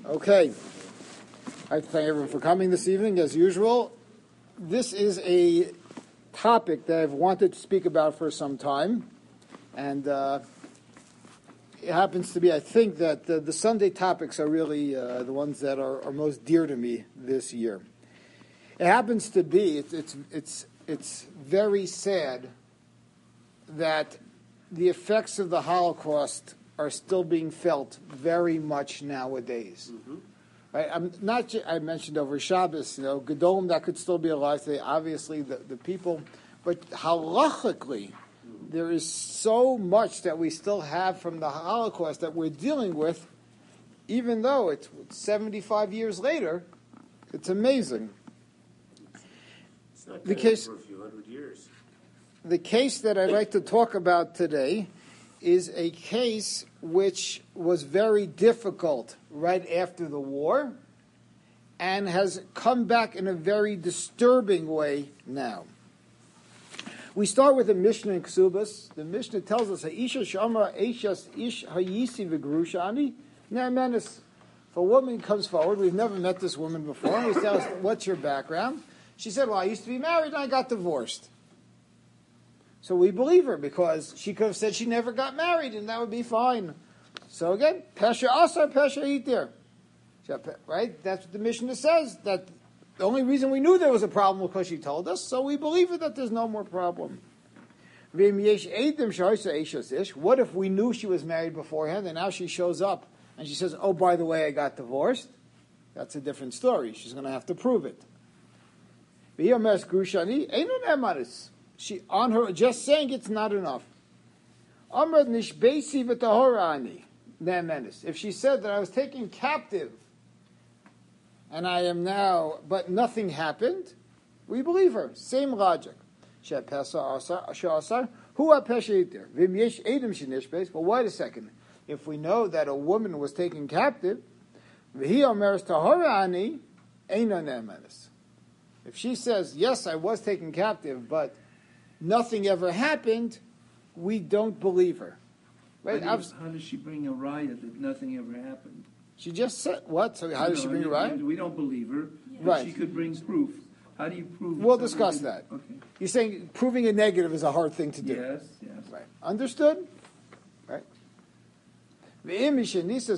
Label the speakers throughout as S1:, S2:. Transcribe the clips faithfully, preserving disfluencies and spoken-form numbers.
S1: Okay. I thank everyone for coming this evening, as usual. This is a topic that I've wanted to speak about for some time, and uh, it happens to be, I think, that the, the Sunday topics are really uh, the ones that are, are most dear to me this year. It happens to be, it's, it's, it's, it's very sad that the effects of the Holocaust are still being felt very much nowadays. Mm-hmm. Right? I'm not. I mentioned over Shabbos, you know, Gedolim that could still be alive today. Obviously, the, the people, but halachically, there is so much that we still have from the Holocaust that we're dealing with, even though it's seventy-five years later. It's amazing.
S2: It's not
S1: the case
S2: for a few hundred years.
S1: The case that I'd like to talk about today is a case which was very difficult right after the war and has come back in a very disturbing way now. We start with the Mishnah in Ksubas. The Mishnah tells us, "Ha'isha shamra eishas ish hayisi v'grushani ne'amenis." If a woman comes forward, we've never met this woman before, and we say, "What's your background?" She said, "Well, I used to be married and I got divorced." So we believe her because she could have said she never got married and that would be fine. So again, Pesha Asar, Pesha Itir. Right? That's what the Mishnah says. That the only reason we knew there was a problem was because she told us, so we believe her that there's no more problem. What if we knew she was married beforehand and now she shows up and she says, "Oh, by the way, I got divorced"? That's a different story. She's going to have to prove it. She on her just saying it's not enough. If she said that I was taken captive and I am now, but nothing happened, we believe her. Same logic. But wait a second. If we know that a woman was taken captive, if she says, "Yes, I was taken captive, but nothing ever happened," we don't believe her. Right?
S3: How, do you, how does she bring a riot that nothing ever happened?
S1: She just said, what? So how does she bring a riot?
S3: We don't believe her.
S1: Yeah.
S3: But
S1: Right.
S3: She could bring proof. How do you prove?
S1: We'll discuss that.
S3: Okay.
S1: You're saying proving a negative is a hard thing to do.
S3: Yes, yes.
S1: Right. Understood? Right. So he says,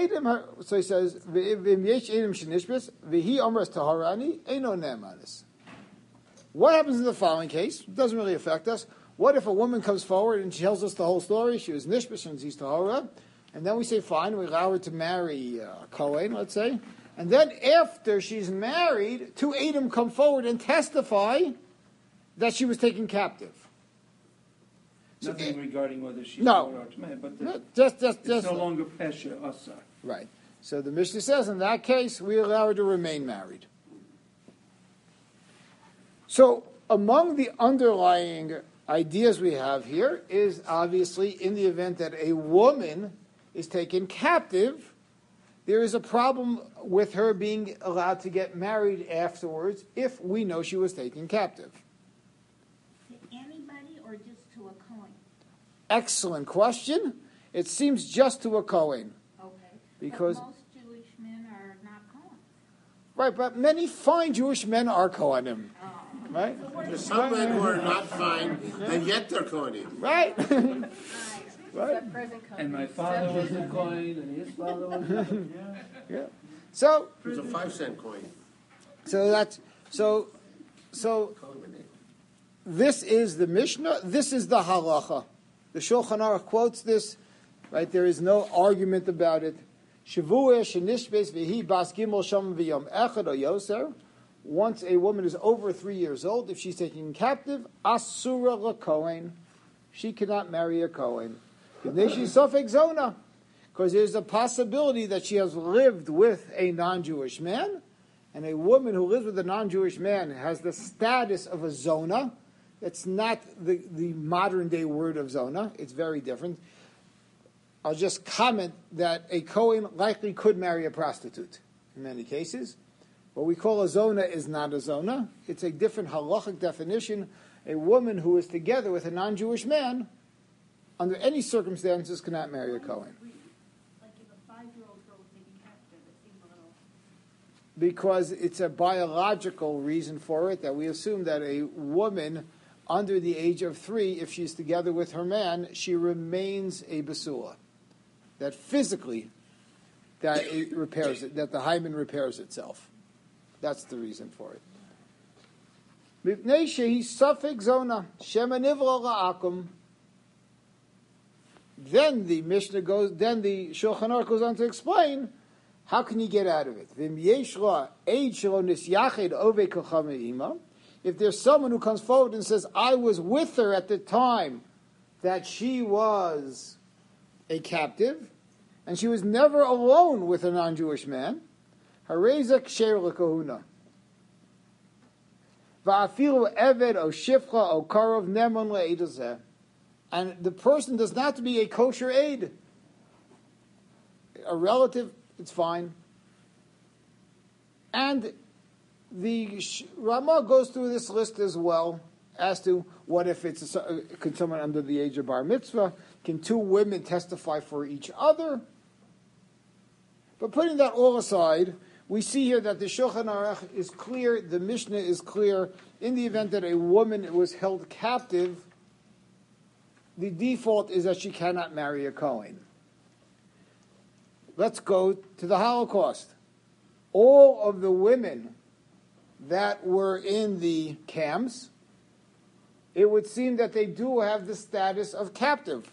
S1: what happens in the following case? It doesn't really affect us. What if a woman comes forward and she tells us the whole story? She was nishbish and she's tahara, and then we say, fine, we allow her to marry a Kohen, let's say, and then after she's married, two Edom come forward and testify that she was taken captive.
S3: Nothing so, regarding whether she's
S1: no,
S3: or man, but the,
S1: no, just, just,
S3: it's
S1: just,
S3: no longer pesha asar.
S1: Right. So the Mishnah says, in that case, we allow her to remain married. So among the underlying ideas we have here is obviously in the event that a woman is taken captive, there is a problem with her being allowed to get married afterwards if we know she was taken captive.
S4: To anybody or just to a Kohen?
S1: Excellent question. It seems just to a Kohen.
S4: Okay.
S1: Because
S4: but most Jewish men are not Kohen.
S1: Right, but many fine Jewish men are Kohanim.
S4: Oh.
S1: Right?
S4: So
S2: There's some men who are not fine, and yet they're Kohanim.
S1: Right.
S4: Right.
S3: And my father was a Kohen, and his father was a Kohen.
S1: Yeah. Yeah. So
S2: It was a five cent coin.
S1: So that's so so this is the Mishnah, this is the halacha. The Shulchan Aruch quotes this, right? There is no argument about it. Shavua shenishbes v'hi bas gimel sham v'yom echad o yoser. Once a woman is over three years old, if she's taken captive, asura l'kohen, she cannot marry a kohen. Because there's a possibility that she has lived with a non-Jewish man, and a woman who lives with a non-Jewish man has the status of a zona. It's not the, the modern-day word of zona. It's very different. I'll just comment that a kohen likely could marry a prostitute in many cases. What we call a zona is not a zona. It's a different halachic definition. A woman who is together with a non-Jewish man, under any circumstances, cannot marry a kohen.
S4: Like if a five-year-old girl was taken captive, it seems
S1: because it's a biological reason for it, that we assume that a woman under the age of three, if she's together with her man, she remains a basula. That physically, that it repairs it, that the hymen repairs itself. That's the reason for it. Mipnei shehi safek zona, shema nivra la'akum. Then the Mishnah goes, then the Shulchan Aruch goes on to explain, how can you get out of it? V'im yesh la eid shelo nisyached ovei kocha me'ima. If there's someone who comes forward and says, I was with her at the time that she was a captive, and she was never alone with a non-Jewish man, harezek ksher l'kohuna. Va'afilu eved o shifcha o karov nemon le'ed hazeh. And the person does not have to be a kosher aid. A relative, it's fine. And the Ramah goes through this list as well as to what if it's a, could someone under the age of bar mitzvah? Can two women testify for each other? But putting that all aside, we see here that the Shulchan Aruch is clear, the Mishnah is clear, in the event that a woman was held captive, the default is that she cannot marry a Kohen. Let's go to the Holocaust. All of the women that were in the camps, it would seem that they do have the status of captive.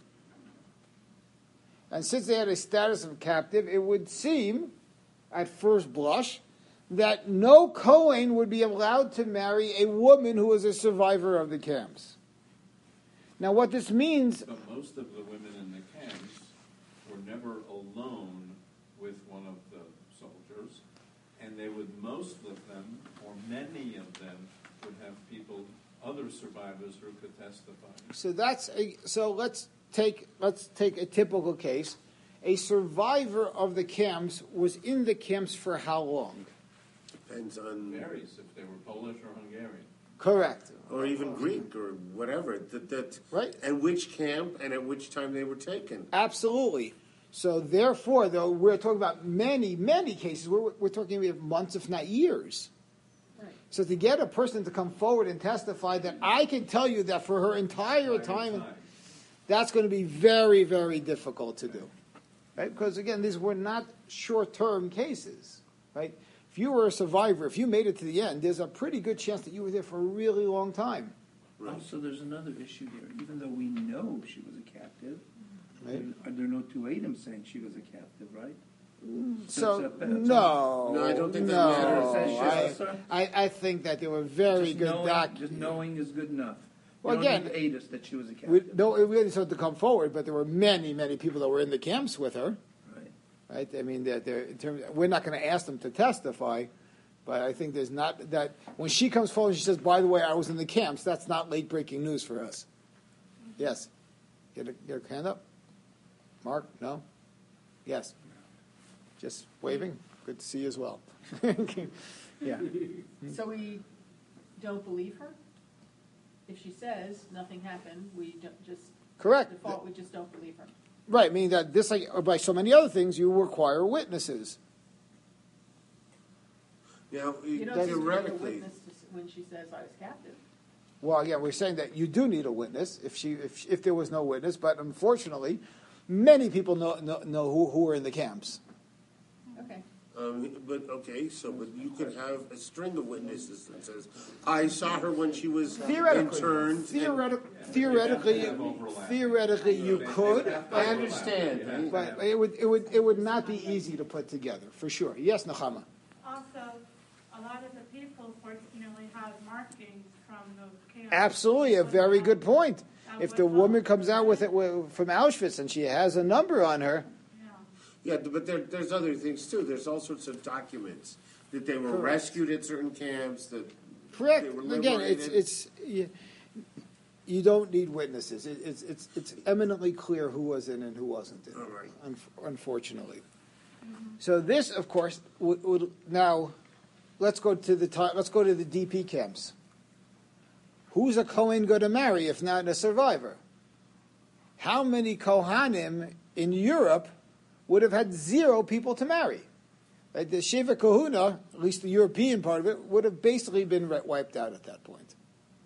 S1: And since they had a status of captive, it would seem, at first blush, that no Kohen would be allowed to marry a woman who was a survivor of the camps. Now, what this means...
S5: But most of the women in the camps were never alone with one of the soldiers, and they would, most of them, or many of them, would have people, other survivors who could testify.
S1: So that's a, so let's take let's take a typical case. A survivor of the camps was in the camps for how long?
S2: Depends on...
S5: Varies if they were Polish or Hungarian.
S1: Correct.
S2: Or even Greek or whatever. That, that,
S1: right.
S2: And which camp and at which time they were taken.
S1: Absolutely. So therefore, though, we're talking about many, many cases. We're, we're talking about months, if not years. Right. So to get a person to come forward and testify that I can tell you that for her entire time, time, that's going to be very, very difficult to do. Right? Because, again, these were not short-term cases. Right? If you were a survivor, if you made it to the end, there's a pretty good chance that you were there for a really long time.
S3: Right. Also, there's another issue here. Even though we know she was a captive,
S1: right.
S3: there, are there no two items saying she was a captive, right?
S1: So,
S3: so a,
S2: no. No, I don't think
S1: no,
S2: that
S1: matters. I, I, I think that there were very
S3: just
S1: good
S3: knowing,
S1: documents.
S3: Just knowing is good enough.
S1: Well,
S3: you
S1: again,
S3: don't need to aid us that she was a captive.
S1: We, no, we didn't have to come forward, but there were many, many people that were in the camps with her. Right? I mean, they're, they're, in terms, we're not going to ask them to testify, but I think there's not that when she comes forward and she says, by the way, I was in the camps, that's not late breaking news for us. Yes. Get a, get a hand up. Mark? No? Yes. Just waving? Good to see you as well. Yeah.
S6: So we don't believe her? If she says nothing happened, we don't just...
S1: Correct.
S6: Default, we just don't believe her.
S1: Right, meaning that this, like, or by so many other things, you require witnesses.
S2: Yeah,
S6: You don't just need a witness to, when she says I was captive.
S1: Well, yeah, we're saying that you do need a witness if she, if, if there was no witness, but unfortunately, many people know know, know who, who are in the camps.
S6: Okay.
S2: Um, but okay, so but you could have a string of witnesses that says, "I saw her when she was
S1: theoretically,
S2: interned."
S1: Theoretic, theoretically, theoretically, you could.
S2: I understand,
S1: but it would it would it would not be easy to put together for sure. Yes, Nechama.
S7: Also, a lot of the people, fortunately, have markings from those camps.
S1: Absolutely, a very good point. If the woman comes out with it from Auschwitz and she has a number on her.
S2: Yeah, but there, there's other things too. There's all sorts of documents that they were
S1: Correct.
S2: rescued at certain camps. That
S1: correct.
S2: They were
S1: Again,
S2: liberated.
S1: it's it's you, you don't need witnesses. It, it's it's it's eminently clear who was in and who wasn't in.
S2: All right.
S1: Un- unfortunately, mm-hmm. So this, of course, would, would now let's go to the time. Let's go to the D P camps. Who's a Kohen going to marry if not a survivor? How many Kohanim in Europe would have had zero people to marry? Right? The Shiva Kahuna, at least the European part of it, would have basically been wiped out at that point.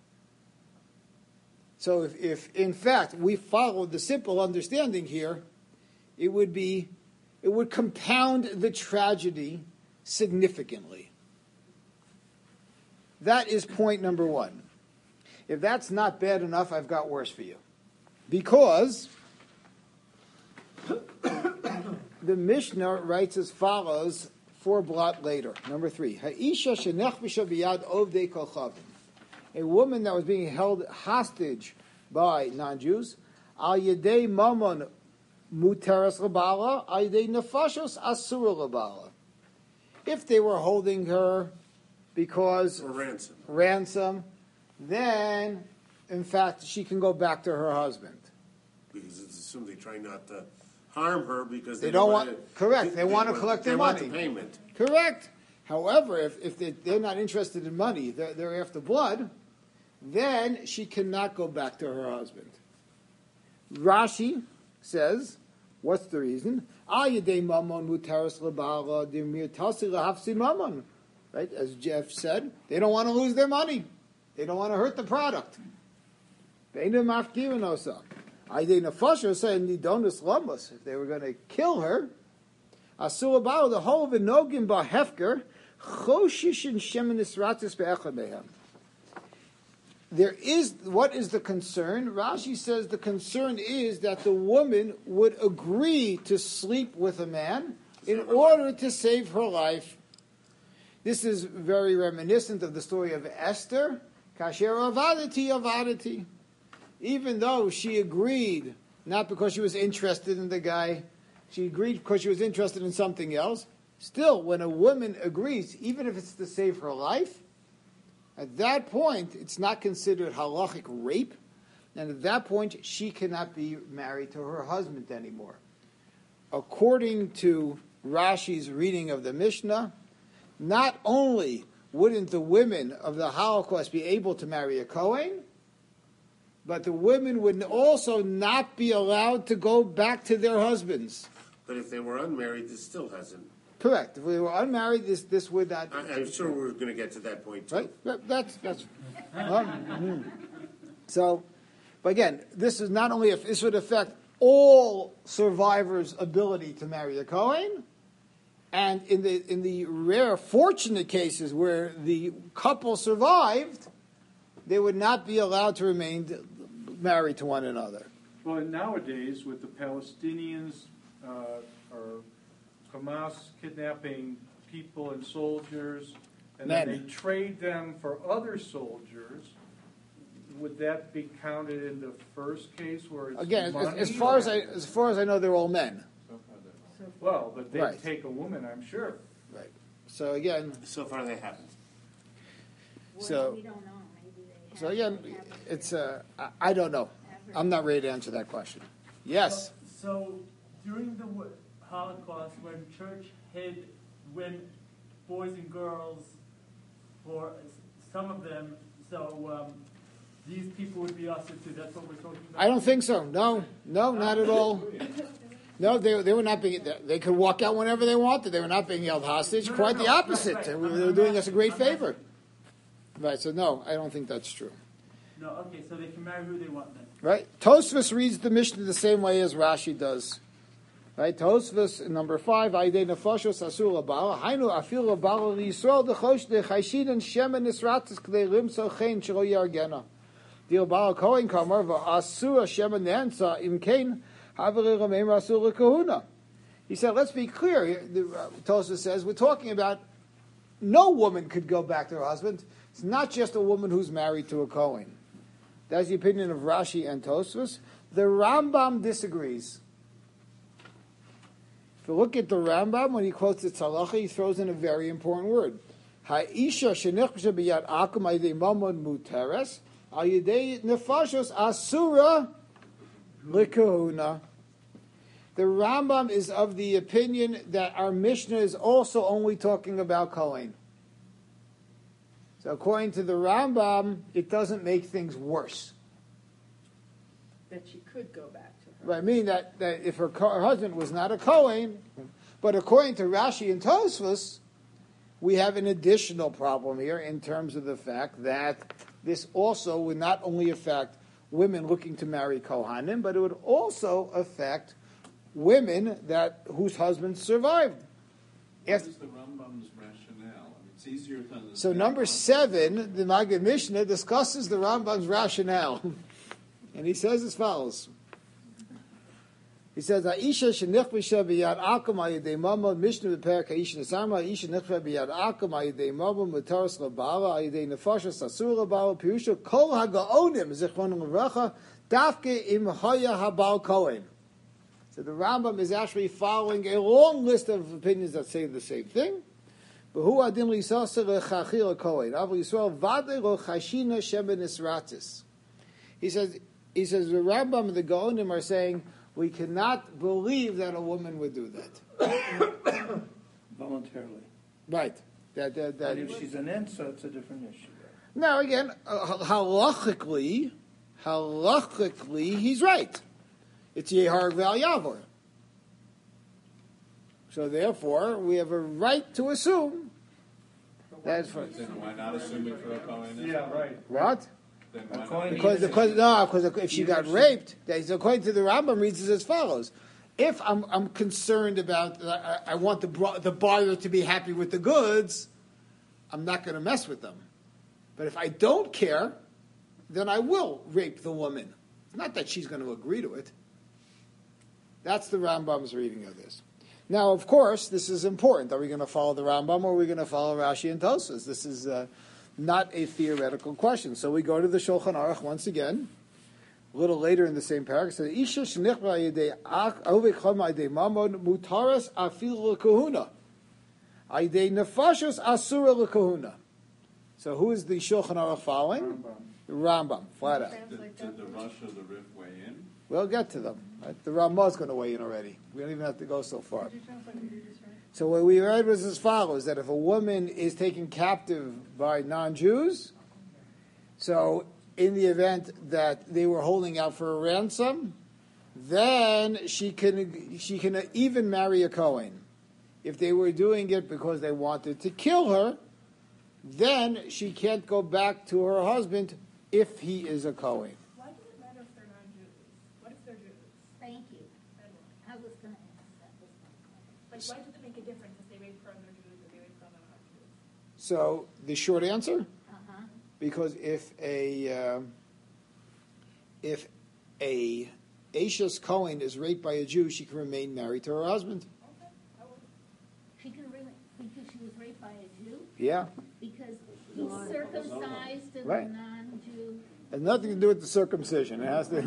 S1: So if, if in fact we followed the simple understanding here, it would be, it would compound the tragedy significantly. That is point number one. If that's not bad enough, I've got worse for you. Because the Mishnah writes as follows, four blot later. Number three. Ha'isha shenechbisha biyad ovdei kochavim. A woman that was being held hostage by non-Jews, al yedei mamon muteras labala, al yedei nefashos asura labala. If they were holding her because
S2: For ransom.
S1: ransom, then in fact she can go back to her husband.
S2: Because it's assumed they try not to harm her because
S1: They
S2: they,
S1: don't
S2: want,
S1: want- correct, they want to collect
S2: they
S1: their
S2: want
S1: money.
S2: the payment.
S1: Correct. However, if, if they, they're not interested in money, they're, they're after blood, then she cannot go back to her husband. Rashi says, what's the reason? Right? As Jeff said, they don't want to lose their money. They don't want to hurt the product. If they were going to kill her, Asur Ba'al, the whole of the Nogim Ba'hefker, Choshish and Shemin Nisratis Be'echamehem. There is, what is the concern? Rashi says the concern is that the woman would agree to sleep with a man in order to save her life. This is very reminiscent of the story of Esther. Kasher avadati avadati. Even though she agreed, not because she was interested in the guy, she agreed because she was interested in something else. Still, when a woman agrees, even if it's to save her life, at that point, it's not considered halachic rape, and at that point, she cannot be married to her husband anymore. According to Rashi's reading of the Mishnah, not only wouldn't the women of the Holocaust be able to marry a Kohen, but the women would also not be allowed to go back to their husbands.
S2: But if they were unmarried, this still hasn't.
S1: Correct. If we were unmarried, this this would not.
S2: I, I'm sure we're going to get to that point too.
S1: Right? That, that's that's. Well, mhm. So, but again, this is not only if this would affect all survivors' ability to marry a Kohen, and in the in the rare, fortunate cases where the couple survived, they would not be allowed to remain married to one another.
S8: Well, nowadays, with the Palestinians uh, or Hamas kidnapping people and soldiers, and then
S1: Men.
S8: they trade them for other soldiers, would that be counted in the first case where it's
S1: Again, as,
S8: money,
S1: as far
S8: or-
S1: as I as far as I know, they're all men.
S8: Well, but they
S1: Right.
S8: take a woman, I'm sure.
S1: Right. So again,
S2: So far, they haven't.
S4: Well,
S1: So-
S4: we don't know, maybe they have.
S1: so again,
S4: they have
S1: it's uh, I, I don't know. I'm not ready to answer that question. Yes.
S9: So during the wo- Holocaust, when church hid when boys and girls, for some of them, so um, these people would be ushered to. That's what we're talking about.
S1: I don't think so. No, no, not at all. No, they they were not being. They could walk out whenever they wanted. They were not being held hostage.
S9: No, no,
S1: Quite
S9: no,
S1: the
S9: no,
S1: opposite.
S9: right.
S1: They were,
S9: I'm-
S1: they were
S9: I'm
S1: doing
S9: not-
S1: us a great
S9: I'm not-
S1: favor. Right. So no, I don't think that's true.
S9: No, okay, so they can marry who they want then.
S1: Right. Tosfos reads the Mishnah the same way as Rashi does. Right. Tosfos number five. Aidei nefashos asur labala. Hainu afil labala liyisrael dechosh dechayshid and shemen nisratis k'dei limso chen shelo yargena. Di labala kohen kamar v'asur shemen ne'ensa im kein haveri rameim asur lekahuna. He said, let's be clear. The, uh, Tosfos says we're talking about no woman could go back to her husband. It's not just a woman who's married to a Kohen. That's the opinion of Rashi and Tosfos. The Rambam disagrees. If you look at the Rambam, when he quotes the Tzalacha, he throws in a very important word. Ha'isha shenichsha b'yad akum ayidei mamon muteres ayidei nefashos asura likahuna. The Rambam is of the opinion that our Mishnah is also only talking about Kohen. So according to the Rambam, it doesn't make things worse.
S6: That she could go back to her.
S1: Right, meaning that, that if her, co- her husband was not a Kohen, But according to Rashi and Tosfos, we have an additional problem here in terms of the fact that this also would not only affect women looking to marry Kohanim, but it would also affect women that whose husbands survived.
S5: What
S1: If-
S5: is the Rambam's rationale? I mean, it's easier to understand.
S1: So number seven, the Maggid Mishnah discusses the Rambam's rationale. And he says as follows. He says, "Aisha shenichbisha b'yad akum ayidei mama Mishnah b'perak Aisha nesarma Aisha nichbisha b'yad akum ayidei mama mutaras labala ayidei nefashas asur labala pirusha kol hagaonim zichron levracha dafke im haya habal kohen." So the Rambam is actually following a long list of opinions that say the same thing. B'hu adin lisasa lechachil kohen avol Yisrael vadei lo chashina shemen nisratis. He says, he says the Rambam and the Gaonim are saying we cannot believe that a woman would do that.
S3: Voluntarily.
S1: Right. That, that, that,
S3: But if she's an ensa, it's a different issue.
S1: now again, uh, halachically, halachically, he's right. It's Yehar Val Yavor. So therefore, we have a right to assume that's for
S5: Then why not assume it for a Kohen?
S8: Yeah, right.
S1: what?
S5: Then why
S3: A Kohen
S5: not?
S1: Because, because no, because if she
S3: Even
S1: got
S3: if she-
S1: raped, that's- according to the Rambam, reads it as follows: if I'm I'm concerned about, uh, I want the bro- the buyer to be happy with the goods, I'm not going to mess with them. But if I don't care, then I will rape the woman. Not that she's going to agree to it. That's the Rambam's reading of this. Now, of course, this is important. Are we going to follow the Rambam or are we going to follow Rashi and Tosfos? This is uh, not a theoretical question. So we go to the Shulchan Aruch once again. A little later in the same paragraph, it says, "Isha shenichba yedei ach ovei chama yedei mamon mutaras afil lekahuna, yedei nefashos asura lekahuna." So who is the Shulchan Aruch following?
S8: Rambam.
S1: The Rambam, flat out.
S5: Did, did the Rosh of the Rif weigh in?
S1: We'll get to them. Right? The Ramah is going to weigh in already. We don't even have to go so far. So what we read was as follows, that if a woman is taken captive by non-Jews, so in the event that they were holding out for a ransom, then she can she can even marry a Kohen. If they were doing it because they wanted to kill her, then she can't go back to her husband if he is a Kohen.
S6: Why does it matter if they're non-Jews? What if they're Jews?
S4: Thank you. I was going to ask that.
S6: Like, why does it make a difference if they rape from their Jews or they rape from non-Jews?
S1: So the short answer,
S4: Uh-huh.
S1: because if a um if a Ashes Cohen is raped by a Jew, she can remain married to her husband.
S4: She can really, because she was raped by a Jew?
S1: Yeah,
S4: Because he's circumcised and
S1: Right.
S4: a non-Jew.
S1: has nothing to do with the circumcision. It has to.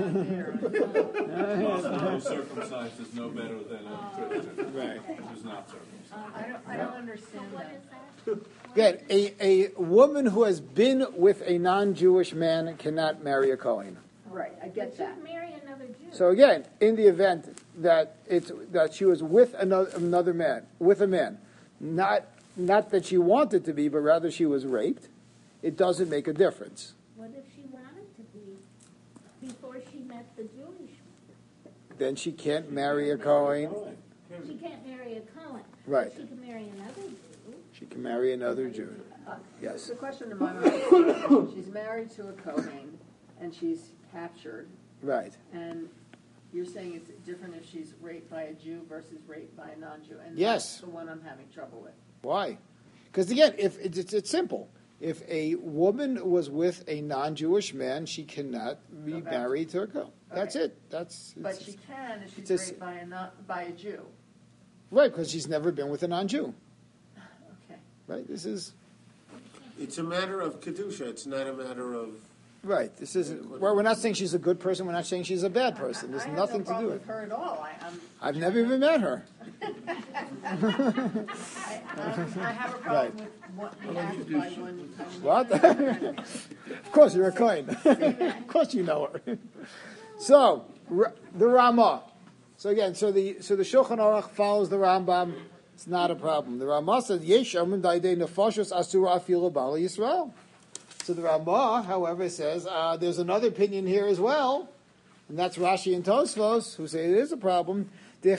S5: Also, no circumcised is no better than a Christian
S1: Right.
S5: who's not circumcised.
S6: I don't, I don't understand
S4: What
S6: that.
S4: is that?
S1: Again, a, a woman who has been with a non-Jewish man cannot marry a Kohen.
S6: Right, I
S4: But
S6: get
S4: you
S6: that.
S4: can marry another Jew.
S1: So again, in the event that it's that she was with another, another man, with a man, not not that she wanted to be, but rather she was raped, it doesn't make a difference.
S4: What if she wanted to be before she met the Jewish one?
S1: Then she can't marry a Kohen.
S4: She can't marry a Cohen.
S1: Right.
S4: She can marry another Jew.
S1: She can marry another Jew. Yes.
S6: The question in my mind, she's married to a Kohen, and she's captured,
S1: Right.
S6: and you're saying it's different if she's raped by a Jew versus raped by a non-Jew, and
S1: Yes.
S6: that's the one I'm having trouble with.
S1: Why? Because again, if it's, it's, it's simple. If a woman was with a non-Jewish man, she cannot be
S6: Okay.
S1: married to a Kohen. That's
S6: Okay.
S1: it. That's
S6: But
S1: it's-
S6: she can if she's
S1: it's a s-
S6: raped by a non, by a Jew.
S1: right because she's never been with a non-Jew.
S6: Okay.
S1: Right. This is
S2: It's a matter of kedusha. It's not a matter of.
S1: right. This is well. We're not saying she's a good person. We're not saying she's a bad person. There's
S6: I
S1: nothing
S6: have no
S1: to do
S6: problem
S1: with
S6: with her at all. I, I'm,
S1: I've never even met her.
S6: I, I'm, I have a problem
S1: Right.
S6: with what the act by one.
S1: What? Of course, you're a Kohen. Of course, you know her. So R- the Ramah. So again, so the so the Shulchan Aruch follows the Rambam. It's not a problem. The Ramah says Yesh Amim Daidei Nefashos Asura Afila Bala Yisrael. So the Ramah, however, says uh, there's another opinion here as well, and that's Rashi and Tosfos who say it is a problem So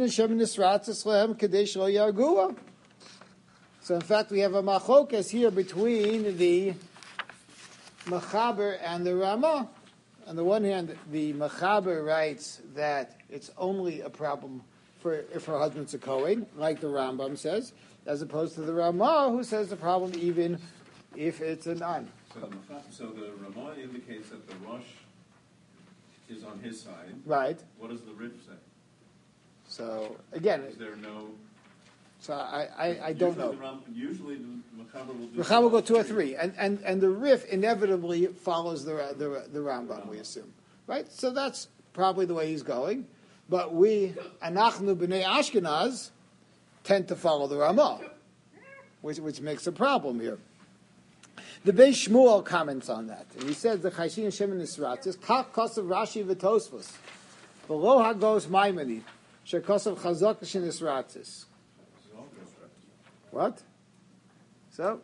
S1: in fact, we have a machokas here between the Mechaber and the Rama. On the one hand, the Mechaber writes that it's only a problem for if her husband's a Kohen, like the Rambam says, as opposed to the Rama, who says the problem even if it's a non.
S5: So the, Mecha- so the Ramah indicates that the Rosh is on his side.
S1: Right.
S5: What does the Rif say?
S1: So again,
S5: Is there no?
S1: so I, I, I don't
S5: usually
S1: know.
S5: The Ram, usually the Mechaber will do.
S1: Rechab will go two or three, and, and, and the Rif inevitably follows the the the Rambam, we assume, right? So that's probably the way he's going. But we, Anachnu b'nei Ashkenaz, tend to follow the Ramah, which which makes a problem here. The Beis Shmuel comments on that, and he says the Chayshin Hashem Nisratzis Kach Kosav Rashi v'Tosfos V'lo Hagos Maimoni Shekosav Chazak Nisratzis. What? So,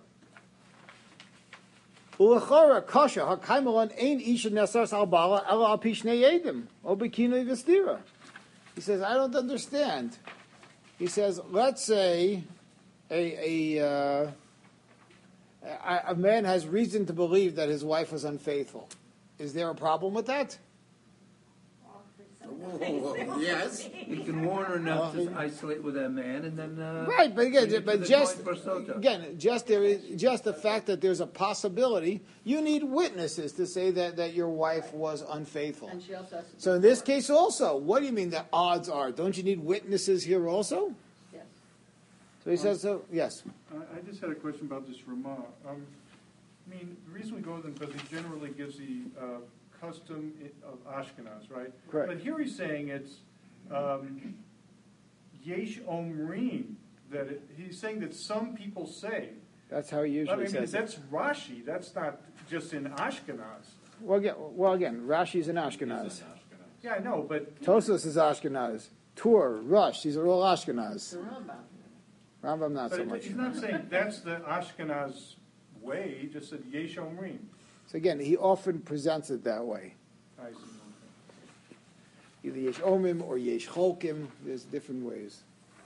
S1: Ulachora Kasha Hakaimalon Ein Isha Nesars Al Bala Ela Al Pishnei Yedim Obikino Vestira. He says, I don't understand. He says, let's say a a, uh, a a man has reason to believe that his wife was unfaithful. Is there a problem with that?
S2: Whoa, yes.
S3: You can warn her not
S1: Well,
S3: to isolate with that man, and then uh,
S1: Right, but again,
S3: take it to
S1: but
S3: the
S1: just
S3: Kohen Barsota.
S1: again, just there is just the fact that there's a possibility. You need witnesses to say that, that your wife was unfaithful.
S6: And she also has to.
S1: So in this case, also, what do you mean the odds are? Don't you need witnesses here also?
S6: Yes.
S1: So he says, so yes.
S8: I, I just had a question about this Ramah. Um, I mean, the reason we go with him because he generally gives the uh, custom i- of Ashkenaz, right?
S1: Correct.
S8: But here he's saying it's um, Yesh Omrim, that it, he's saying that some people say.
S1: That's how he
S8: I
S1: usually
S8: mean,
S1: says it.
S8: that's Rashi. That's not just in Ashkenaz.
S1: Well again, well, again, Rashi's an
S5: He's an
S1: Ashkenaz.
S5: Ashkenaz.
S8: Yeah, I know, but
S1: Tosfos is Ashkenaz. Tur, Rush, these are all
S6: The
S1: Ashkenaz.
S6: Rambam.
S1: Rambam not
S8: but
S1: so
S8: it,
S1: much.
S8: he's not saying that's the Ashkenaz way. He just said Yesh Omrim.
S1: So again, he often presents it that way.
S8: I see.
S1: Either Yesh Omim or Yesh Cholkim. There's different ways.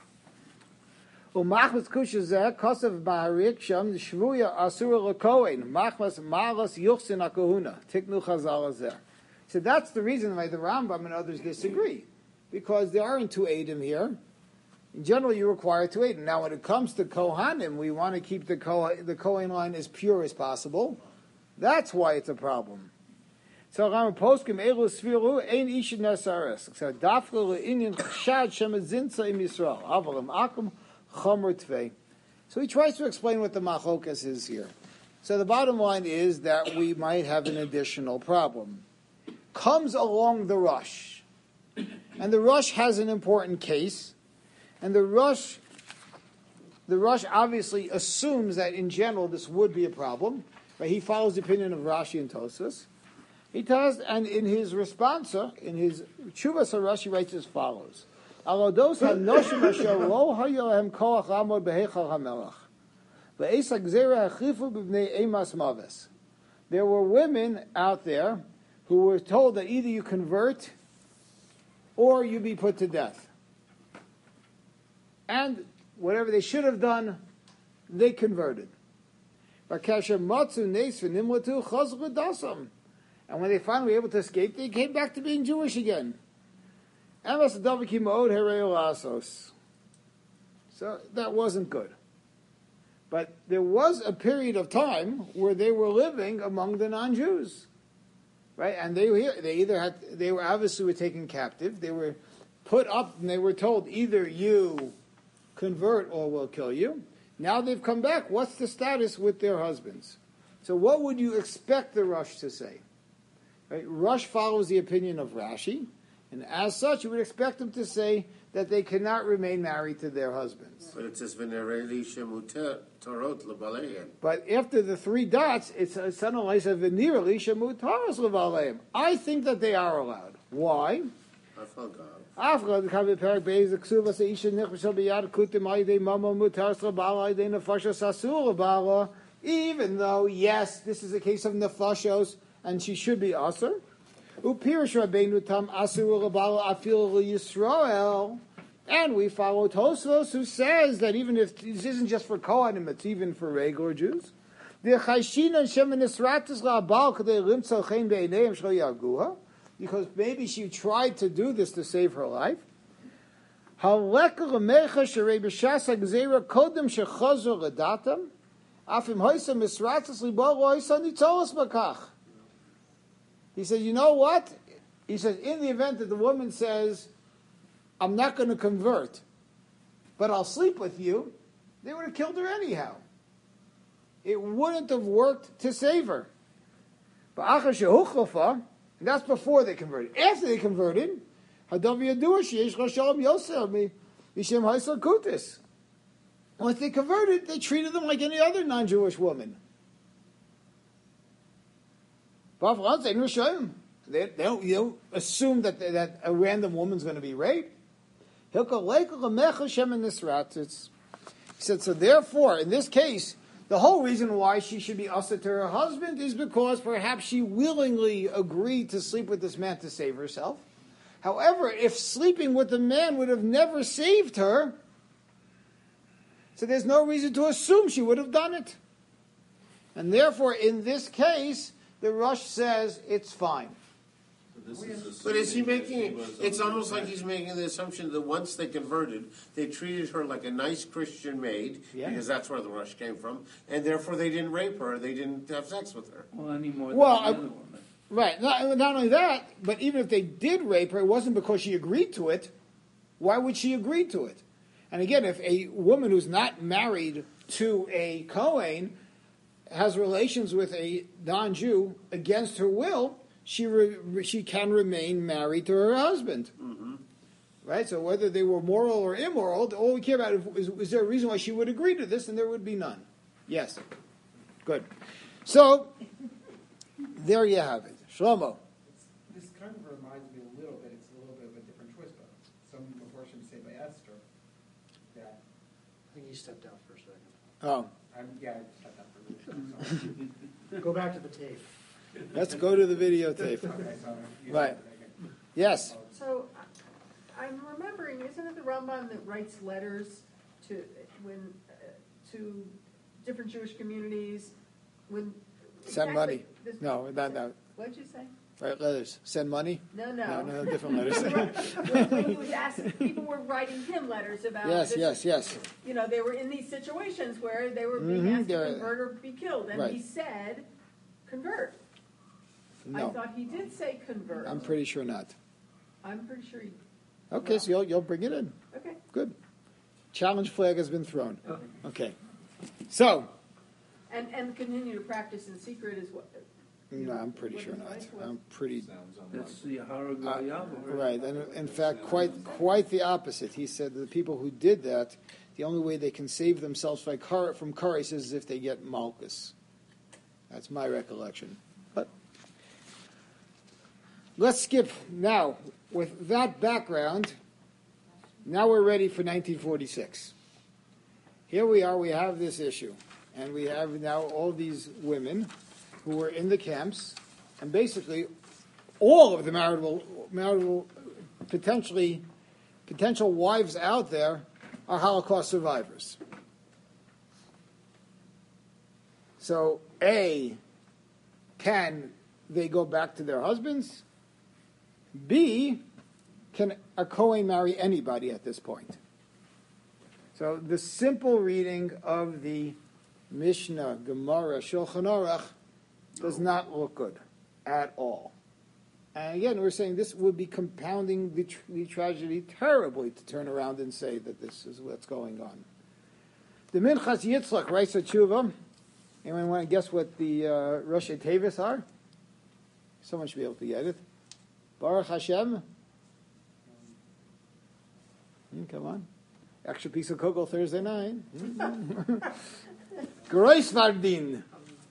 S1: Umachmas kushazeh kosav ba'arik sham shvuya asura lekohen machmas malas yuchsin akahuna tiknu chazal azeh. So that's the reason why the Rambam and others disagree, because there aren't two Eidim here. In general, you require two Eidim. Now, when it comes to Kohanim, we want to keep the Kohen, the Kohen line as pure as possible. That's why it's a problem. So Rambam poskim elu sviru ein ishid nesares. So dafka le'inyan chashad shemazinsa im Yisrael avalim akum chomer tvei. So he tries to explain what the machokas is here. So the bottom line is that we might have an additional problem. Comes along the Rush, and the Rush has an important case, and the Rush, the Rush obviously assumes that in general this would be a problem. Right? He follows the opinion of Rashi and Tosfos. He tells, and in his responsa, in his Chuvas Rashi writes as follows: Alodos hanoshim asher lo haya lahem koach lamod beheichal hamelach, ve'esak zera hachifu b'bnei emas maves. There were women out there who were told that either you convert or you be put to death. And whatever they should have done, they converted. And when they finally were able to escape, they came back to being Jewish again. So that wasn't good. But there was a period of time where they were living among the non-Jews. Right? And they were here, they either had, they were obviously were taken captive, they were put up and they were told either you convert or we'll kill you. Now they've come back. What's the status with their husbands? So what would you expect the Rush to say? Right? Rush follows the opinion of Rashi, and as such, you would expect them to say that they cannot remain married to their husbands.
S2: But it says v'nereli shemuter torot lebaleim.
S1: But after the three dots, it's a suddenly says v'nirli shemutaros levaleim. I think that they are allowed. Why?
S2: I forgot.
S1: After the Kavi Perak Beis the Ksuva Seisha Nichbashal Biyad Kutim Ayde Mama Mutaros Lebala Ayde Nefasha Sasur Lebala. Even though yes, this is a case of nefashos and she should be aser. Upirish Rabbeinu Tam Asur Rabal Afil Yisrael. And we follow Tosfos, who says that even if this isn't just for Kohanim, it's even for regular Jews. Because maybe she tried to do this to save her life. He said, you know what? He says, in the event that the woman says, I'm not going to convert, but I'll sleep with you, they would have killed her anyhow. It wouldn't have worked to save her. But and that's before they converted. After they converted, once they converted, they treated them like any other non-Jewish woman. They, they don't, you don't assume that, that a random woman's going to be raped. He said, so therefore, in this case, the whole reason why she should be ushered to her husband is because perhaps she willingly agreed to sleep with this man to save herself. However, if sleeping with the man would have never saved her, so there's no reason to assume she would have done it. And therefore, in this case, the Rush says it's fine.
S5: This is
S2: But is he
S5: assuming
S2: making
S5: that
S2: it,
S5: was
S2: it's
S5: under
S2: almost like
S5: the-
S2: he's making the assumption that once they converted, they treated her like a nice Christian maid,
S1: Yeah.
S2: because that's where the Rush came from, and therefore they didn't rape her, they didn't have sex with her.
S3: Well, any more
S1: Well,
S3: than
S1: I-
S3: another woman.
S1: Right. Not, not only that, but even if they did rape her, it wasn't because she agreed to it. Why would she agree to it? And again, if a woman who's not married to a Kohen has relations with a non-Jew against her will, she re, she can remain married to her husband.
S2: Mm-hmm.
S1: Right? So whether they were moral or immoral, all we care about is, is there a reason why she would agree to this, and there would be none. Yes. Good. So, there you have it. Shlomo.
S10: This kind of reminds me a little bit, it's a little bit of a different choice, but some abortion say by Esther, that,
S11: I think he stepped out for a second.
S1: Oh.
S10: I'm, yeah, I stepped out for a minute, sorry.
S11: Go back to the tape.
S1: Let's go to the videotape.
S10: Okay, so, you
S1: Right.
S10: know,
S1: Yes.
S6: So, I- I'm remembering, isn't it the Rambam that writes letters to, when, uh, to different Jewish communities, when?
S1: Send money.
S6: exactly this-
S1: No, not that.
S6: What'd you say?
S1: Right, letters. Send money?
S6: No, no.
S1: No, no, different letters.
S6: When- when he was asked, people were writing him letters about
S1: Yes,
S6: this.
S1: yes, yes.
S6: You know, they were in these situations where they were being
S1: Mhm,
S6: asked to
S1: they're-
S6: convert or be killed, and
S1: Right.
S6: he said, convert. I
S1: No.
S6: thought he did say convert.
S1: I'm pretty sure not.
S6: I'm pretty sure he,
S1: Okay, so you'll, you'll bring it in.
S6: okay.
S1: Good. Challenge flag has been thrown. Okay. So,
S6: And, and continue to practice in secret is what?
S1: no, I'm pretty
S6: what
S1: sure
S6: his
S1: not.
S6: wife was?
S1: I'm pretty...
S5: Sounds
S3: That's
S5: unlikely.
S3: the Harag
S1: Uh,
S3: Yava.
S1: right, and in fact, quite quite the opposite. He said the people who did that, the only way they can save themselves by kar- from kares is if they get malchus. That's my recollection. But let's skip now. With that background, now we're ready for nineteen forty-six. Here we are, we have this issue. And we have now all these women who were in the camps, and basically all of the marital, marital potentially potential wives out there are Holocaust survivors. So, A, can they go back to their husbands? B, can a Kohen marry anybody at this point? So the simple reading of the Mishnah, Gemara, Shulchan Aruch does not look good at all. And again, we're saying this would be compounding the, tr- the tragedy terribly to turn around and say that this is what's going on. The Minchas Yitzchak writes a tshuva. Anyone want to guess what the uh, Rosh Tevis are? Someone should be able to get it. Baruch Hashem. Hmm, come on. Extra piece of kugel Thursday night. Groisvardin.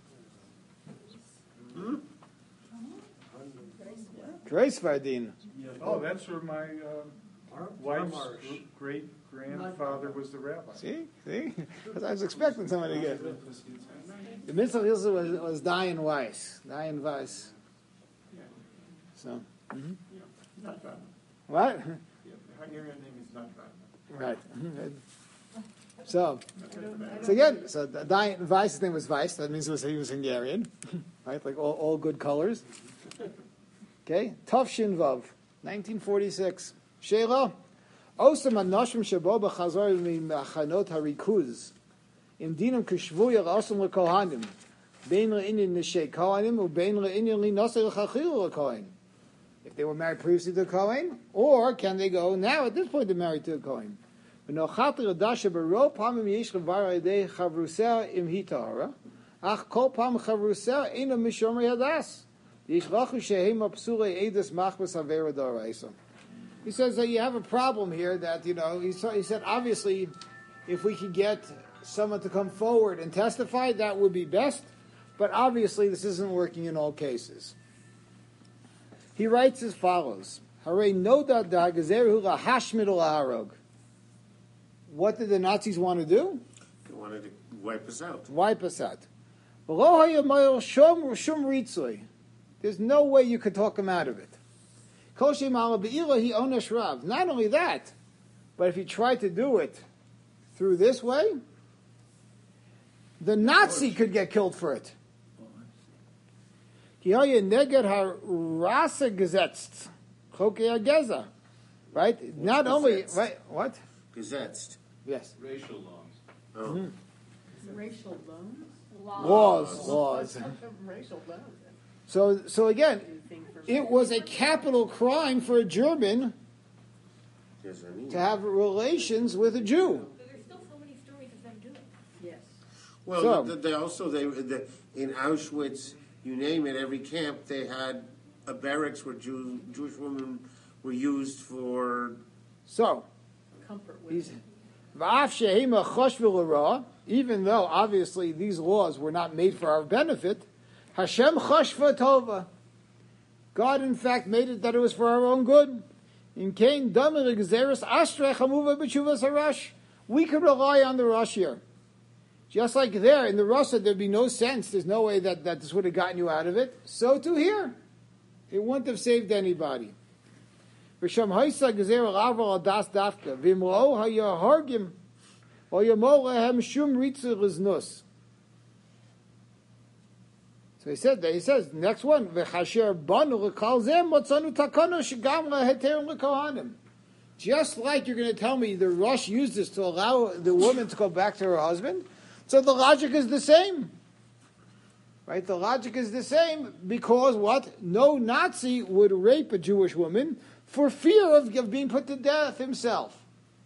S1: Groisvardin.
S8: Oh, that's where my uh, wife's great grandfather was the rabbi.
S1: See? See? I was expecting somebody to get it. The mitzvah was, was Diane Weiss. Diane Weiss. So, mhm.
S10: Yeah, not Gardner.
S1: what?
S10: Yeah, the Hungarian name is not Gardner.
S1: Right. So, so again, so the Diane Weiss's name was Weiss. That means it was, he was Hungarian, right? Like all, all good colors. Okay. Tov Shin Vav, nineteen forty-six. Sheila, Osam Anoshim Shabo B'Chazor Mimachanot Harikuz. Im Dinam Kishvuya Osam LeKohanim. Bein Le'inyan Nishei Kohanim U Bein Le'inyan Linosei L'Chachil LeKohen. If they were married previously to a Kohen, or can they go now at this point they're married to a Kohen? No chater dasha bero pamim yesh levar yedei chavrusa im hitara, ach kol pam chavrusa ina mishomer yadas. Yesh lachu shehem apsule edas machbas avera d'oraisa. He says that you have a problem here. That you know, he, saw, he said obviously, if we could get someone to come forward and testify, that would be best. But obviously, this isn't working in all cases. He writes as follows: Harei noda da gezeru lahashmid laharog. What did the Nazis want to do?
S2: They wanted to wipe us out.
S1: Wipe us out. There's no way you could talk him out of it. Not only that, but if you tried to do it through this way, the Nazi could get killed for it. Right? Not only, right? What?
S2: Gesetzt.
S1: Yes.
S5: Racial laws.
S2: Oh.
S1: Mm-hmm.
S6: Racial loans?
S1: Laws, laws.
S6: Racial loans.
S1: So, so again, it was a capital crime for a German
S2: Yes, I mean.
S1: to have relations with a Jew.
S4: But there's still so many stories of them doing it.
S6: Yes.
S2: Well,
S1: So-
S2: they, they also they the, in Auschwitz, you name it, every camp they had a barracks where Jew, Jewish women were used for.
S1: So,
S6: Comfort with
S1: he's, V'af shehema choshvil l'ra, even though obviously these laws were not made for our benefit, Hashem choshva tova. God, in fact, made it that it was for our own good. In Cain, Damir Gezeris Ashrei Chamuva B'Tshuvas Harash. We could rely on the Rush here. Just like there, in the Rasa, there'd be no sense. There's no way that, that this would have gotten you out of it. So too here. It wouldn't have saved anybody. V'sham Haisa Gezer Raval Adas Dafka. V'imro Hayahargim. V'yamol Lehem Shum Ritzu Riznus. So he said that. He says, next one, V'chasher Banu L'kal Zem Motzanu Takano Shigam Leheter L'kohanim. Just like you're going to tell me the Rush used this to allow the woman to go back to her husband, so the logic is the same. Right? The logic is the same because what? No Nazi would rape a Jewish woman for fear of, of being put to death himself.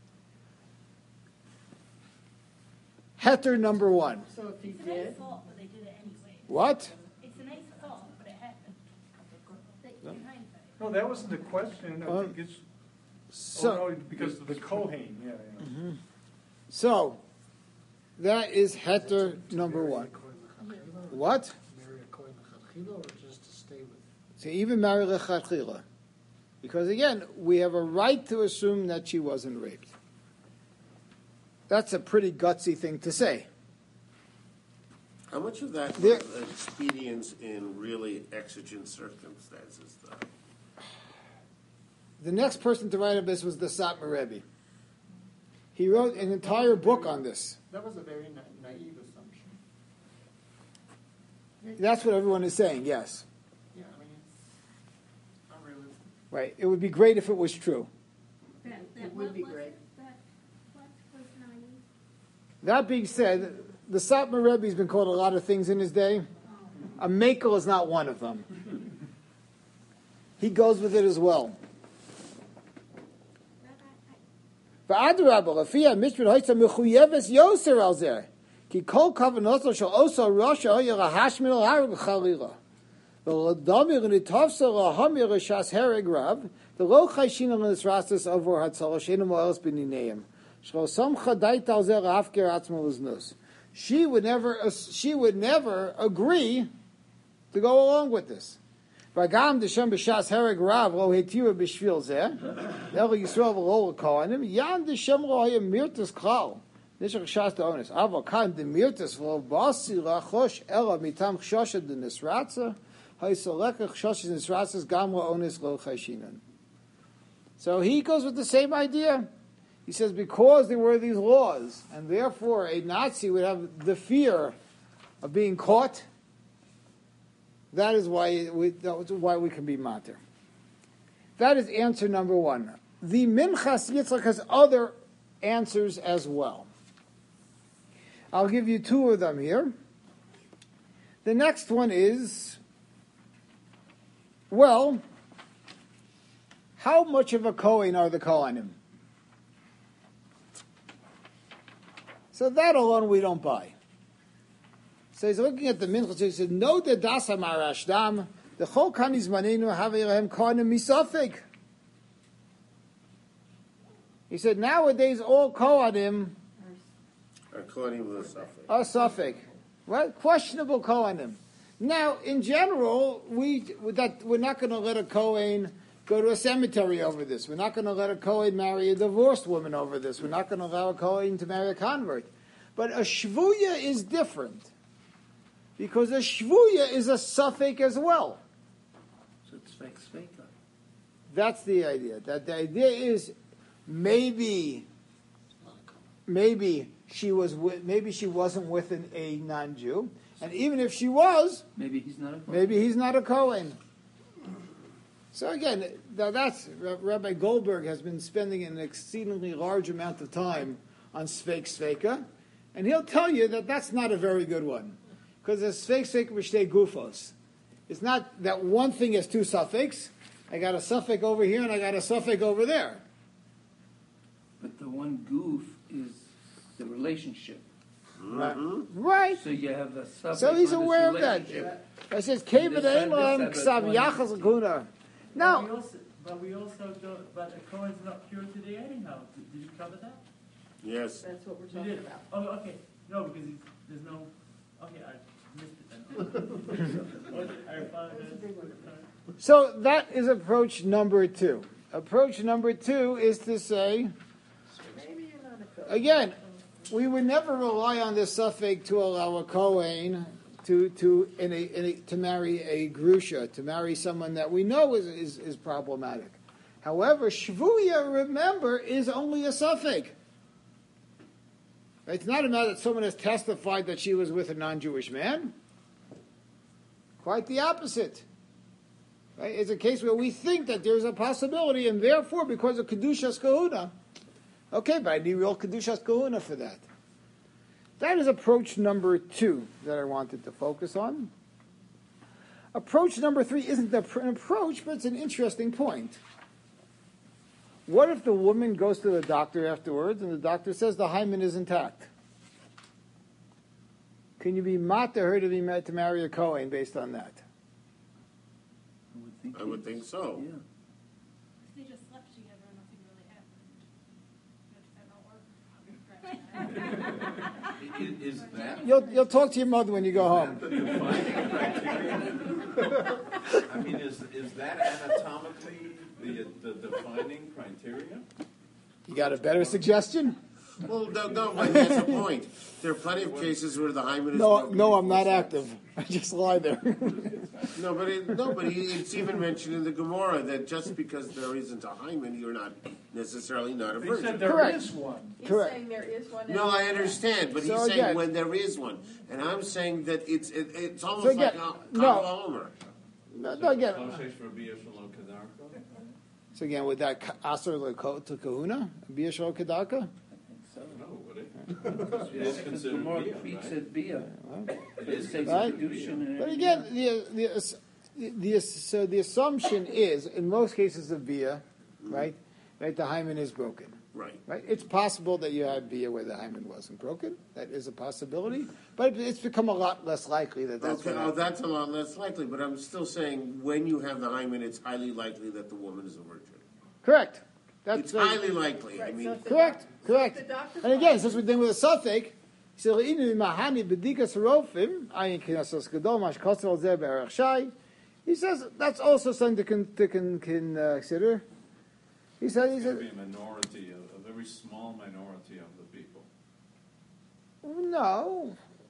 S1: Heter number one.
S6: So if he
S4: It's a nice
S6: did,
S4: thought, but they did it anyway.
S1: What?
S4: It's a nice thought, but it happened. In hindsight.
S8: No, that wasn't the question. I
S1: Uh,
S8: think it's,
S1: So,
S8: oh, no, because of the Kohen, yeah, yeah.
S1: so that is Heter number one. What?
S11: Marry a Kohen L'chachila or just to stay with?
S1: So even marry lechatchila. Because again, we have a right to assume that she wasn't raped. That's a pretty gutsy thing to say.
S2: How much of that
S1: There-
S2: was expedience in really exigent circumstances, though?
S1: The next person to write up this was the Satmar Rebbe. He wrote an entire book on this.
S10: That was a very na- naive assumption.
S1: That's what everyone is saying, yes.
S10: Yeah, I mean, it's not realistic.
S1: Right. It would be great if it was true.
S4: That, that,
S6: It would
S4: what
S6: be
S4: was
S6: great.
S4: it? That, what was naive?
S1: That being said, the Satmar Rebbe has been called a lot of things in his day. A makel is not one of them. He goes with it as well. V'adrabba, lefia mishpat ha'itza mechuyeves yoser al zeh. Ki kol kavanoso shel osa rasha hoya lahashmin al hareg chalila. V'ladamir nitavsa lahamir shas hereg rav. The lo chayshin al nisrastis avor hatzala sheinu mo'elis b'nineim. Shlo samcha dait al zeh lahafker atzmo liznus. She would never, she would never agree to go along with this. V'agam d'shem b'shas hereg rav lo hetira b'shvil zeh. Elo Yisrael v'lo l'kohanim. Yan d'shem lo haya mirtus klal. Nishach shas d'onis. Avo kan d'mirtus v'lo basi lachosh ela mitam chshosha d'nisratza. So he goes with the same idea. He says because there were these laws, and therefore a Nazi would have the fear of being caught, that is why we, that's why we can be matir. That is answer number one. The Minchas Yitzchak has other answers as well. I'll give you two of them here. The next one is, well, how much of a Kohen are the Kohanim? So that alone we don't buy. So he's looking at the Minchas, he said, no de dasa marashdam, the chol kanis manenu have irahem Kohanim misafik. He said, nowadays all Kohanim
S2: Are Kohanim with a suffix.
S1: are suffix. Well, questionable Kohanim. Now, in general, we that we're not going to let a Kohen go to a cemetery over this. We're not going to let a Kohen marry a divorced woman over this. We're not going to allow a Kohen to marry a convert. But a Shvuya is different. Because a Shvuya is a suffix as well.
S3: So it's fake, fake.
S1: That's the idea. That the idea is maybe, maybe she was with, maybe she wasn't with an, a non-Jew, and even if she was,
S3: Maybe he's not a Kohen.
S1: maybe he's not a Kohen. So again, th- that's Rabbi Goldberg has been spending an exceedingly large amount of time on Sfeik Sveika, and he'll tell you that that's not a very good one, because the Sfeik Sveika V'shtei Gufos. It's not that one thing has two suffix. I got a suffix over here and I got a suffix over there.
S3: But the one goof is the relationship.
S1: Right. Right.
S3: So you have the suffix.
S1: So he's
S3: on this
S1: aware of that.
S3: relationship.
S1: It says,
S3: And
S1: Kevin
S3: this side,
S1: Elam
S3: this side,
S1: Ksav
S3: but
S1: Yachas
S3: one-
S1: Lakuna.
S9: But we
S1: Now,
S9: also, but we also don't, but the Cohen's not pure today anyhow. Did, did you cover that?
S2: Yes.
S6: That's what we're
S9: You
S6: talking
S9: did?
S6: about.
S9: Oh, okay. No, because he's, there's no, okay, I missed it then. Okay, I apologize.
S6: That's a big one.
S1: so that is approach number two. Approach number two is to say,
S6: Maybe you're not a Kohen.
S1: again, we would never rely on this suffix to allow a Kohen to to in a, in a, to marry a grusha, to marry someone that we know is is, is problematic. However, shvuya, remember, is only a suffix. It's not a matter that someone has testified that she was with a non-Jewish man. Quite the opposite. Right? It's a case where we think that there's a possibility, and therefore, because of Kedushas Kahuna, okay, but I need real Kedushas Kahuna for that. That is approach number two that I wanted to focus on. Approach number three isn't an approach, but it's an interesting point. What if the woman goes to the doctor afterwards and the doctor says the hymen is intact? Can you be mat to her to be mad to marry a Kohen based on that?
S3: I would think,
S2: I would think so.
S3: Yeah.
S7: They just slept together and nothing really happened. That won't work.
S5: Is, is that
S1: You'll you'll talk to your mother when you go home.
S5: the defining criteria? I mean, is is that anatomically the the defining criteria?
S1: You got a better suggestion?
S2: Well, no, no, but that's the point. There are plenty of cases where the hymen is
S1: No,
S2: broken
S1: no, I'm
S2: before
S1: not
S2: sex.
S1: active. I just lie there.
S2: No, but it, no, but it's even mentioned in the Gemara that just because there isn't a hymen, you're not necessarily not a
S8: He
S2: virgin.
S8: said there
S1: Correct.
S8: is one.
S6: He's
S1: Correct.
S6: saying there is one.
S2: No, I understand, but he's
S1: So
S2: saying
S1: again-
S2: when there is one, and I'm saying that it's it, it's almost
S1: So again,
S2: like a
S1: no.
S2: Omer.
S1: No, no, again.
S5: Koshesh for Bia Shalom Kedarko?
S1: So again, with that aser leko to kahuna, bia shol kedaka.
S3: I think so.
S5: No, would it? It is
S3: Because the
S5: considered
S3: more
S5: Bia,
S3: treats
S5: right?
S3: it Bia.
S5: It is
S3: Takes
S1: Right.
S3: Kedushin and
S1: But
S3: everything.
S1: again, the the ass- the so the assumption is in most cases of bia, right, right, the hymen is broken.
S2: Right.
S1: Right? It's possible that you had bia where the hymen wasn't broken. That is a possibility, but it's become a lot less likely that that's
S2: Okay,
S1: what
S2: oh,
S1: happened.
S2: that's a lot less likely, but I'm still saying when you have the hymen, it's highly likely that the woman is a virgin.
S1: Correct. That's
S2: It's
S1: very-
S2: highly likely. I
S6: Right,
S2: mean,
S6: so if the
S1: correct.
S6: doc-
S1: Correct.
S6: if the doctor
S1: And again,
S6: finds-
S1: since we're dealing with a suffix, he said, "Le'inu mahani b'dikas rofim, ayin kinasos gadol mash kosel al zeh be'erech shai." He says that's also something to con- to con- con- uh, consider. He said, he
S5: It's going to be
S1: said,
S5: a minority, a, a very small minority of the people.
S1: no.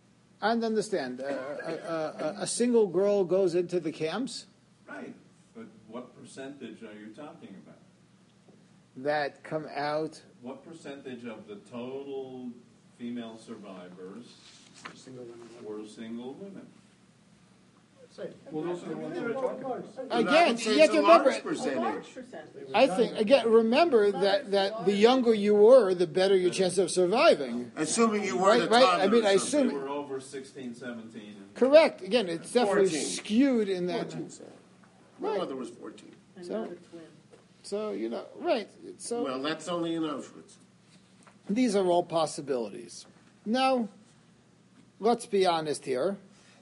S1: I understand. Uh, a, a, a single girl goes into the camps
S5: Right, but what percentage are you talking about?
S1: that come out.
S5: What percentage of the total female survivors
S11: Single women.
S5: were single women?
S11: Say,
S8: Well, those are the ones we're talking about.
S1: Again,
S2: Say
S1: you
S2: it's
S1: have to
S2: a large
S1: remember.
S6: A
S2: percentage.
S6: large percentage.
S1: I think again. Remember that, that the younger you were, the better your chance of surviving.
S2: Assuming you were
S1: Right,
S2: the
S1: right,
S2: toddler
S1: I mean,
S2: or
S1: I
S2: something.
S5: They
S1: assume-
S5: were over sixteen, seventeen. And
S1: Correct. Again, it's definitely
S2: fourteen.
S1: skewed in that.
S2: fourteen, sir. My
S1: Right.
S2: mother was fourteen.
S1: So-
S6: Another twin.
S1: So you know, right. So
S2: Well, that's only in Auschwitz.
S1: these are all possibilities. Now, let's be honest here.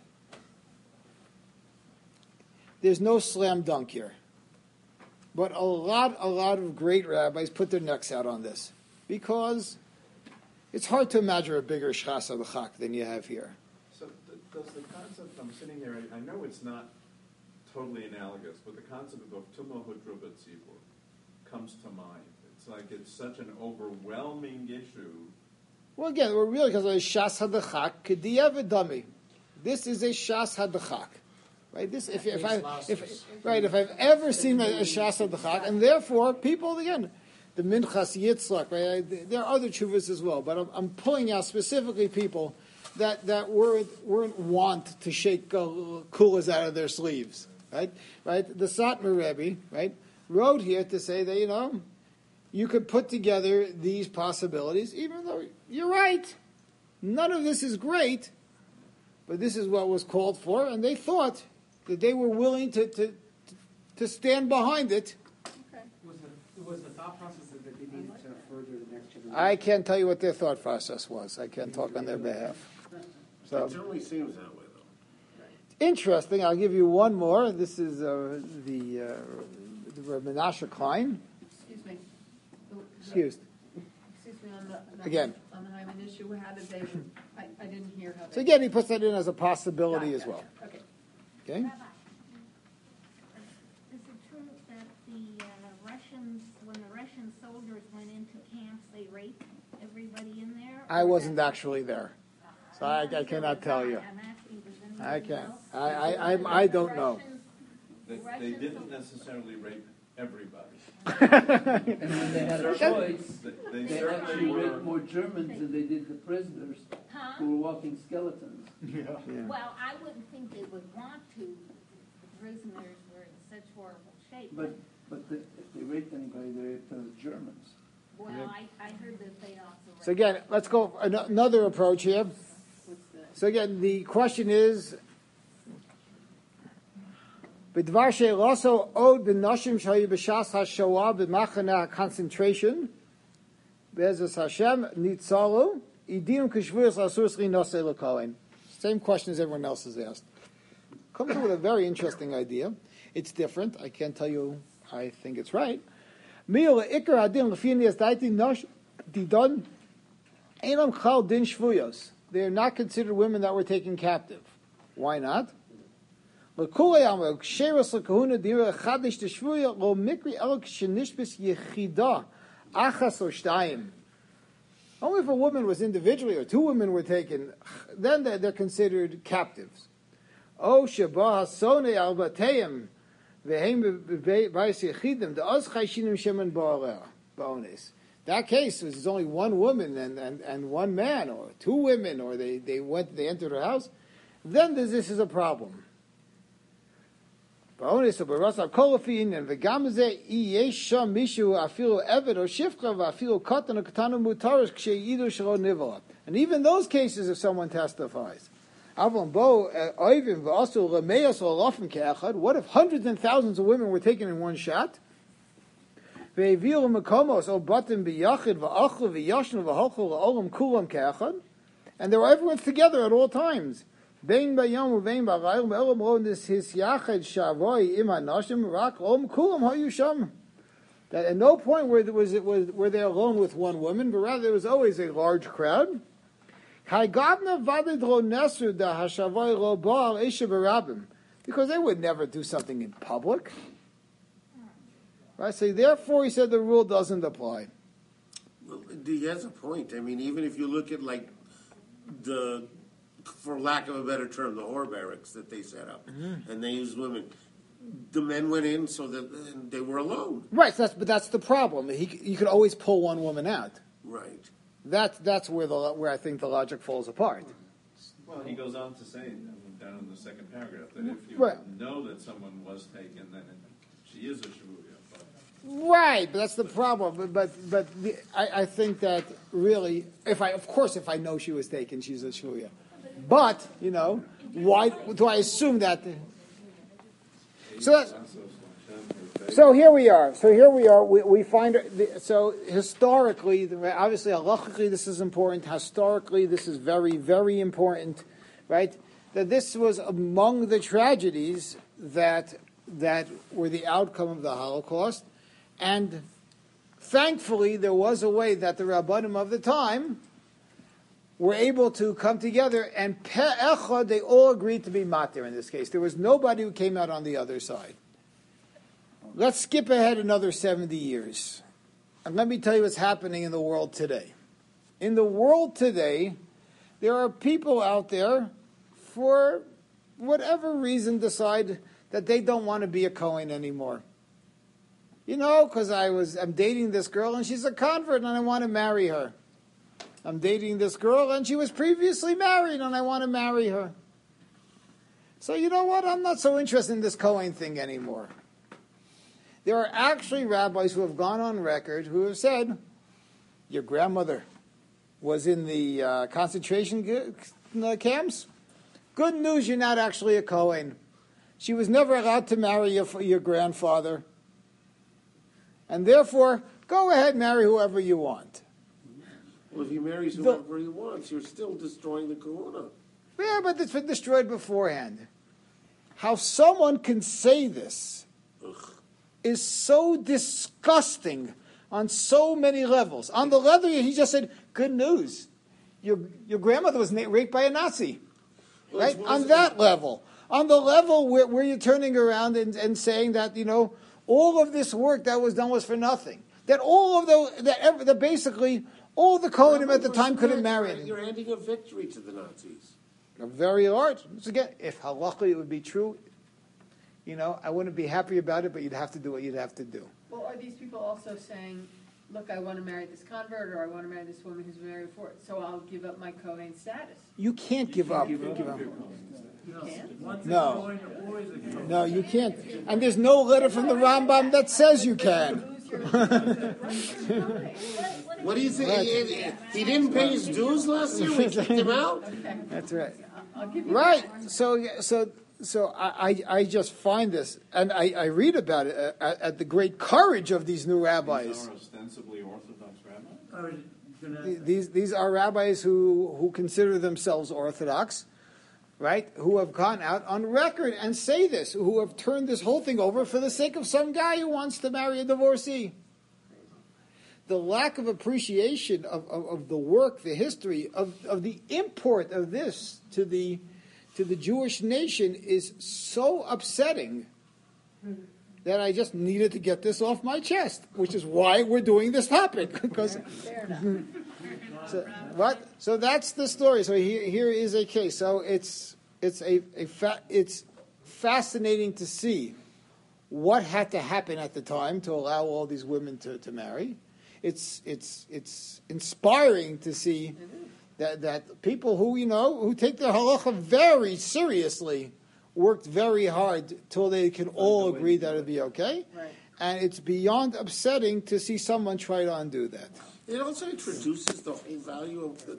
S1: There's no slam dunk here. But a lot, a lot of great rabbis put their necks out on this because it's hard to imagine a bigger shas al-chak than you have here.
S5: So th- does the concept, I'm sitting there, I, I know it's not totally analogous, but the concept of Tumo Hudra B'tzibur comes to mind. It's like it's such an overwhelming issue.
S1: Well, again, we're really because of shas hadachak kediyah v'dami. This is a shas hadachak, right? This, if, if I, if right, if I've ever seen a, a shas hadachak, and therefore people again, the minchas yitzlak, right? I, there are other chuvas as well, but I'm, I'm pulling out specifically people that that weren't weren't want to shake uh, kulas out of their sleeves, right? Right? The Satmar Rebbe, right, wrote here to say that you know. You could put together these possibilities, even though you're right. None of this is great, but this is what was called for, and they thought that they were willing to, to, to stand behind it.
S6: Okay.
S10: Was it, was the thought process that they needed to further the next generation?
S1: I can't tell you what their thought process was. I can't talk on their behalf. So
S2: It certainly seems that way, though.
S1: interesting. I'll give you one more. This is uh, the, uh, the Menashe Klein.
S6: Excuse me.
S1: Excuse.
S6: Excuse me, on the, on the-
S1: Again.
S6: on the Hyman issue, how did they, I, I didn't hear how they.
S1: So again, he puts that in as a possibility as well.
S6: Okay.
S1: Okay.
S4: Rabbi, is it true that the uh, Russians, when the Russian soldiers went into camps, they raped everybody in there?
S1: I wasn't actually there, so I, I
S4: I'm
S1: cannot tell you.
S4: I'm asking, does anybody
S1: I can't.
S4: know?
S1: I, I, I, I don't know.
S5: They, they didn't necessarily rape everybody.
S3: And when they had a
S1: Okay.
S3: choice,
S5: They, they
S3: they
S5: certainly
S3: actually
S5: were.
S3: raped more Germans than they did the prisoners
S4: Huh?
S3: who were walking skeletons.
S1: Yeah.
S4: Well, I wouldn't think they would want to. The prisoners were in such horrible shape.
S3: But but the, if they raped anybody, they raped the Germans.
S4: Well, I, I heard that they also.
S1: So again, let's go an- another approach here.
S6: What's that?
S1: So again, the question is, b'dvar she'loso od b'noshim shayu b'shas ha'shoah b'machana concentration be'ezus Hashem nitzalu idim k'shvuyos l'asurs linosei l'kohen. Same question as everyone else has asked. Comes up with a very interesting idea. It's different. I can't tell you. I think it's right. Mil ikar adin l'fiyani daiti nosh didon elam chal din shvuyos. They are not considered women that were taken captive. Why not? Only if a woman was individually or two women were taken, then they're, they're considered captives. Oh, Shabbat Sone Albateim Vehem Bais Yechidim the Oz Chayshinim Shemen Bones. That case was only one woman and, and, and one man, or two women, or they, they went they entered her house. Then this, this is a problem. Bonus of Barasa Kolofin and Vegamaze Yesha Mishu Afilu Evet or Shifka Afilu Katan or Katana Mutaris Kshayidu Shalo Nivola. And even those cases if someone testifies. Avon Bo Oivim also Lemeas or Lofim Keachad, what if hundreds and thousands of women were taken in one shot? Ve'evilu Makomos O Batim B'Yachid V'Achlu V'Yashnu V'Hochlu V'Olam Kulam Keachad, and they were everyone's together at all times. Vein bayom uvein ba'rayil me'olam ron this his yachad shavoi im hanoshim rak om kulam hayusham. That at no point where there was it was were they alone with one woman, but rather there was always a large crowd. Haygavna vadid ro nesu da hashavoi ro bar isha barabim, because they would never do something in public. Right. So therefore, he said the rule doesn't apply.
S2: Well, he has a point. I mean, even if you look at like the for lack of a better term, the whore barracks that they set up,
S1: Mm-hmm.
S2: and they used women. The men went in so that and they were alone.
S1: Right, so that's, but that's the problem. He, you could always pull one woman out.
S2: Right.
S1: That's that's where the where I think the logic falls apart.
S5: Well, he goes on to say, um, down in the second paragraph, that if you
S1: Right.
S5: know that someone was taken, then she is a shavuya. But
S1: Right, but that's the problem. But but, but the, I, I think that really, if I of course if I know she was taken, she's a shvuya. But you know, why do I assume that? So that's, so here we are. So here we are. We, we find the, so historically, the- obviously, halachically, this is important. Historically, this is very, very important, right? That this was among the tragedies that that were the outcome of the Holocaust, and thankfully, there was a way that the Rabbanim of the time were able to come together, and pe'echad, they all agreed to be matir in this case. There was nobody who came out on the other side. Let's skip ahead another seventy years. And let me tell you what's happening in the world today. In the world today, there are people out there, for whatever reason, decide that they don't want to be a Kohen anymore. You know, because I was I'm dating this girl and she's a convert and I want to marry her. I'm dating this girl and she was previously married and I want to marry her. So you know what? I'm not so interested in this Kohen thing anymore. There are actually rabbis who have gone on record who have said, your grandmother was in the uh, concentration g- camps. Good news, you're not actually a Kohen. She was never allowed to marry your, your grandfather. And therefore, go ahead and marry whoever you want.
S2: Well, if he marries whoever he wants, you're still destroying the kahuna.
S1: Yeah, but it's been destroyed beforehand. How someone can say this
S2: Ugh.
S1: is so disgusting on so many levels. On the level, he just said, good news. Your, your grandmother was na- raped by a Nazi.
S2: Well,
S1: Right?
S2: it's-
S1: On that level. On the level where, where you're turning around and, and saying that, you know, all of this work that was done was for nothing. That all of the, that, ever, that basically, all the Kohanim at the time couldn't marry him.
S2: You're handing a victory to the Nazis.
S1: Very large. So again, if halachically it would be true, you know, I wouldn't be happy about it, but you'd have to do what you'd have to do.
S6: Well, are these people also saying, look, I want to marry this convert, or I want to marry this woman who's married before it, so I'll give up my Kohen status?
S1: You can't give up.
S3: Give up.
S1: Give up.
S6: You can't?
S9: Once
S1: No.
S9: it's going, always a Kohen.
S1: No, you can't. And there's no letter from the Rambam that says you can.
S2: What do you think? He, he- he didn't pay his dues last year? We kicked him out?
S1: That's right.
S6: I'll give you
S1: Right.
S6: that.
S1: So, yeah, so, so I, I, I just find this, and I, I read about it uh, at, at the great courage of these new
S5: these
S1: rabbis.
S5: are ostensibly Orthodox rabbis.
S9: I was gonna
S1: Th-
S9: ask
S1: These these are rabbis who, who consider themselves Orthodox, right? Who have gone out on record and say this, who have turned this whole thing over for the sake of some guy who wants to marry a divorcee. The lack of appreciation of, of, of the work, the history, of, of the import of this to the to the Jewish nation is so upsetting that I just needed to get this off my chest, which is why we're doing this topic. Because
S6: Fair enough.
S1: so, what? So that's the story. So here, here is a case. So it's it's a, a fa- it's fascinating to see what had to happen at the time to allow all these women to, to marry. It's it's it's inspiring to see that that people who you know who take their halacha very seriously worked very hard till they can all agree that it'd be okay.
S6: Right.
S1: And it's beyond upsetting to see someone try to undo that.
S2: It also introduces the whole value of the